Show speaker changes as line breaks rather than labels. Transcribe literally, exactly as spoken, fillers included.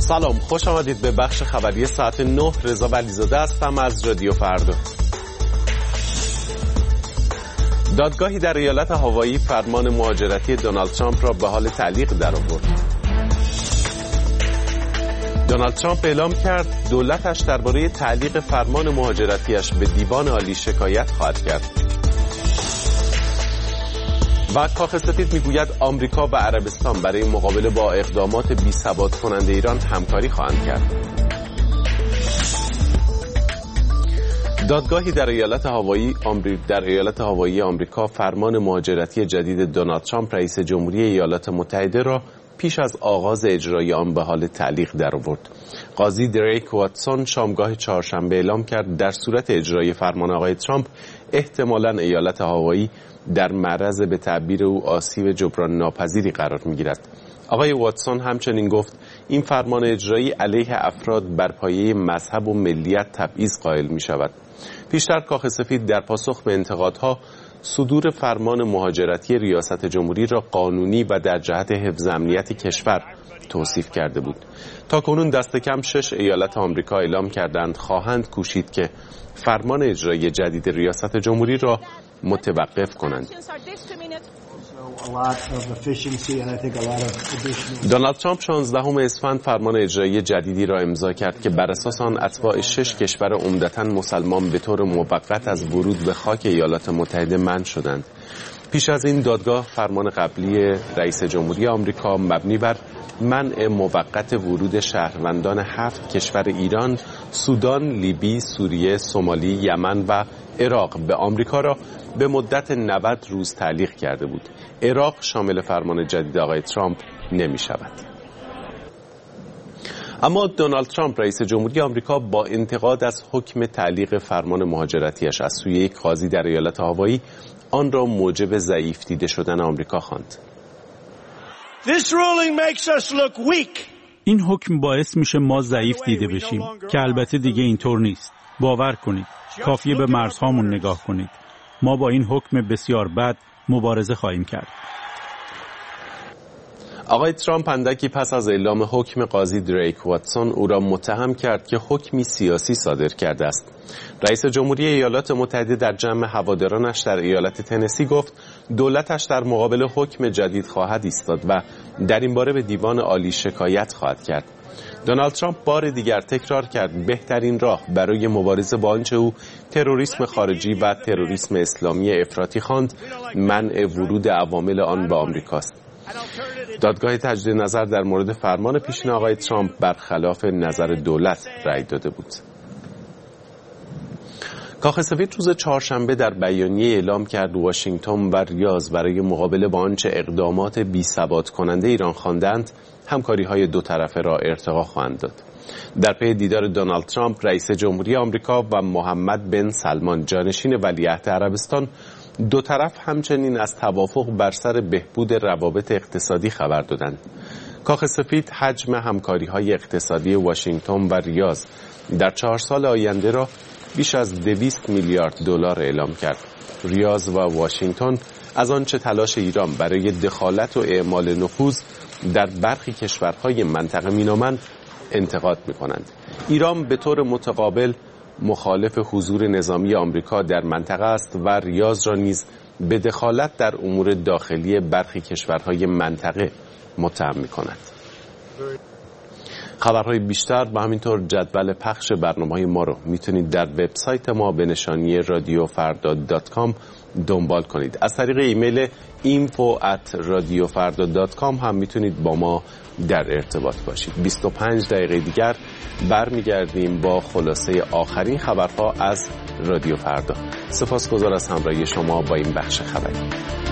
سلام، خوش آمدید به بخش خبری ساعت نه. رضا ولیزاده هستم از رادیو فردا. دادگاهی در ایالت هاوایی فرمان مهاجرتی دونالد ترامپ را به حال تعلیق درآورد. دونالد ترامپ اعلام کرد دولتش درباره تعلیق فرمان مهاجرتیش به دیوان عالی شکایت خواهد کرد. و کاخ سفید میگوید آمریکا و عربستان برای مقابله با اقدامات بی‌ثبات کننده ایران همکاری خواهند کرد. دادگاهی در ایالت هاوایی آمری... در ایالت هاوایی آمریکا فرمان مهاجرتی جدید دونالد ترامپ رئیس جمهوری ایالات متحده را پیش از آغاز اجرای آن به حال تعلیق درآورد. قاضی دریک واتسون شامگاه چهارشنبه اعلام کرد در صورت اجرای فرمان آقای ترامپ احتمالاً ایالت هاوایی در معرض به تعبیر او آسیب جبران ناپذیری قرار می‌گیرد. آقای واتسون همچنین گفت این فرمان اجرایی علیه افراد بر پایه مذهب و ملیت تبعیض قائل می‌شود. پیشتر کاخ سفید در پاسخ به انتقادها صدور فرمان مهاجرتی ریاست جمهوری را قانونی و در جهت حفظ امنیت کشور توصیف کرده بود. تاکنون دست کم شش ایالت آمریکا اعلام کردند خواهند کوشید که فرمان اجرایی جدید ریاست جمهوری را متوقف کنند. دونالد ترامپ شانزدهم اسفند فرمان اجرایی جدیدی را امضا کرد که بر اساس آن اتباع شش کشور عمدتاً مسلمان به طور موقت از ورود به خاک ایالات متحده منع شدند. پیش از این دادگاه فرمان قبلی رئیس جمهوری آمریکا مبنی بر منع موقت ورود شهروندان هفت کشور ایران، سودان، لیبی، سوریه، سومالی، یمن و عراق به آمریکا را به مدت نود روز تعلیق کرده بود. عراق شامل فرمان جدید آقای ترامپ نمی شود. اما دونالد ترامپ رئیس جمهوری آمریکا با انتقاد از حکم تعلیق فرمان مهاجرتیش از سوی یک قاضی در ایالت هاوایی آن را موجب ضعیف دیده شدن آمریکا خواند.
این حکم باعث میشه ما ضعیف دیده بشیم که البته دیگه اینطور نیست. باور کنید، کافیه به مرزهامون نگاه کنید. ما با این حکم بسیار بد مبارزه خواهیم کرد.
آقای ترامپ اندکی پس از اعلام حکم قاضی دریک واتسون او را متهم کرد که حکمی سیاسی صادر کرده است. رئیس جمهوری ایالات متحده در جمع هوادارانش در ایالت تنسی گفت دولتش در مقابل حکم جدید خواهد ایستاد و در این باره به دیوان عالی شکایت خواهد کرد. دونالد ترامپ بار دیگر تکرار کرد بهترین راه برای مبارزه با آنچه او تروریسم خارجی و تروریسم اسلامی افراطی خواند منع ورود عوامل آن به آمریکاست. دادگاه تجدید نظر در مورد فرمان پیشین آقای ترامپ برخلاف نظر دولت رأی داده بود. کاخ سفید روز چهارشنبه در بیانیه اعلام کرد واشنگتن و ریاض برای مقابله با آنچه اقدامات بی‌ثبات کننده ایران خواندند همکاری‌های دو طرفه را ارتقا خواهند داد. در پی دیدار دونالد ترامپ رئیس جمهوری آمریکا و محمد بن سلمان جانشین ولیعهد عربستان دو طرف همچنین از توافق بر سر بهبود روابط اقتصادی خبر دادند. کاخ سفید حجم همکاری‌های اقتصادی واشنگتن و ریاض در چهار سال آینده را بیش از دویست میلیارد دلار اعلام کرد. ریاض و واشنگتن از آنچه تلاش ایران برای دخالت و اعمال نفوذ در برخی کشورهای منطقه مینامند انتقاد می‌کنند. ایران به طور متقابل مخالف حضور نظامی آمریکا در منطقه است و ریاض را نیز به دخالت در امور داخلی برخی کشورهای منطقه متهم می‌کند. خبرهای بیشتر و همینطور جدول پخش برنامه‌های ما رو میتونید در وبسایت ما به نشانی رادیو فردا دات کام دنبال کنید. از طریق ایمیل اینفو ات رادیو فردا دات کام هم میتونید با ما در ارتباط باشید. بیست و پنج دقیقه دیگر برمیگردیم با خلاصه آخرین خبرها از رادیو فردا. سپاسگزار از همراهی شما با این بخش خبری.